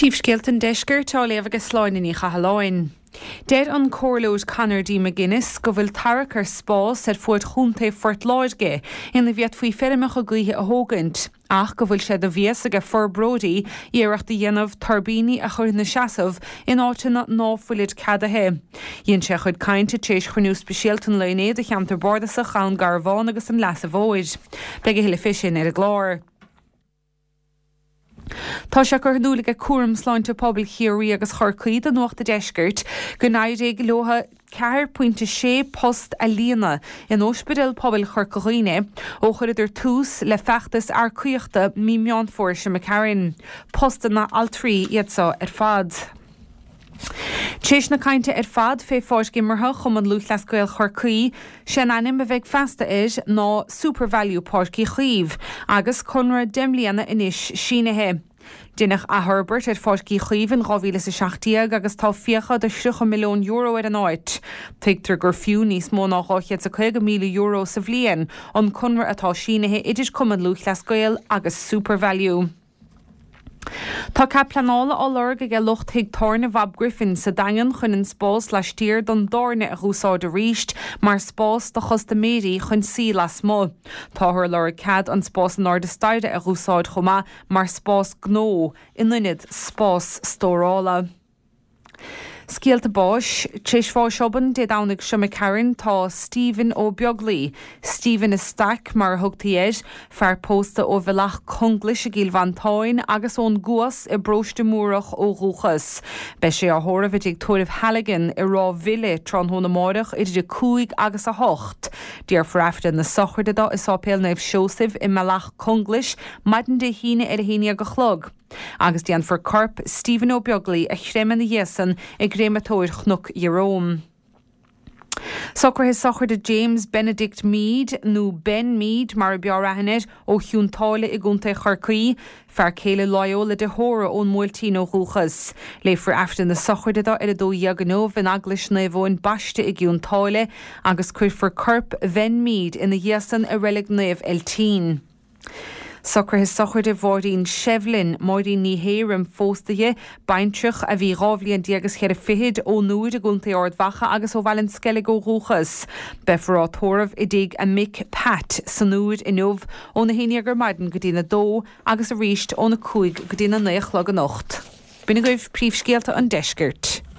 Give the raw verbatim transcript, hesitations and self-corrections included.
Príomhscéalta deisceir tá léamh agus sláinnaí chathláin. Deir an cóirlóid Conor D. McGuinness go bhfuil tarach ar spás ar fuair chunta Fort Láidge ina bhíad faoi feirmeach a gcuithe a thógant. Ach go bhfuil sé do bhías aige forbródaí iarachta dhéanamh turbíní a chur na seasamh in áitina náfuilid cadathe. Dhéann sé chud cainte tééis chunú speisialtan leonéad a cheantar bordacha chan garbháin agus an leasa bhóid. Beige heile fisin ar a glár. Tá sé gur dúlaigh cuam sláinte poblbal chiaí agus chorcaíd an nuachta deiscirt go náidé go leotha ceir pointe sé post a líana in ospidal poblbal chorcaíine ó chuir idir tús le feachtas ar cuiochta mí meán fórse me cairn. Posta na altrí iadsa ar fad. Téis na cainte ar fad fé fáis gimartha chum an lúth leascail chorcaí sé anim a bheith festa is ná supervalue páircí chaomh agus chunra demlíanana inis sinathe. Dinach a Herbert ar fáiscí chaomh in ghóhíle sa seachtaíag agus tá fiocha de srucha milliún euro ar an áit. Teigtar gur fiú níos mó ná gáchiad sa chuige míle euro sa bhliain an chunra atá sinathe idir cum an lúth leascail agus supervalue. Tá cap planála á lorg ag lucht hiag tórna Bhab Griffin sa dagan chun an spás le stír don dárne a dhúsáid a ríist mar spás do chusta méí chun sí las mó. Táthir lorg cad an spás an áda staide a dhúsáid chumá mar spás gnó in linid spás stórála. Scialta báis, tríis fá seoban de dánig siome cairn tá Stephen ó Beagley. Stephen is stac mar thugtaíid fear pósta ó bhealach conglis a gíl vantáin agus ón guas i bróiste múrach ó rúchas. Be sé a thóramh ag tuairimh Halligan i rá bhile tron hóna máireach idir de cúig agus a hocht. Díar freifte na sochirda is ápéal naibh Siosibh i mealach conglis maidan de híine ar a híine go chlog. Agus dían for corp Stephen ó Beagley a chréman na dhéasan ag grématóir chnuk Jerome. Soccer his sochar de James Benedict Mead nó Ben Mead mar bearahanid ó hiúntáile i gúnta chorcaí fear céile Loyola de Hóra ón Múiltín ó Rúchas. Léifar aftan na sochar de ar a dó iaganóh in aglis na bhin baiste i giúntáile agus cuir for corp Ben Mead ina dhéasan a relic naomh eltín. Soccer his sochar de bhórdín Shevlin móidín ní héirim fóstaige baintrich a bhí rábhlíon diagus cheir a fihid ó nuaid a gúnta ord bhacha agus ó bhhailin sceile go rúchas. Befrá tóramh i dig a Mick Pat san nuaid inmh ó na héine gur maidan go dtína dó agus a ríist ó na cúig go dtína néoch le an nocht. Bina goibh príomhscéalta an deiscirt.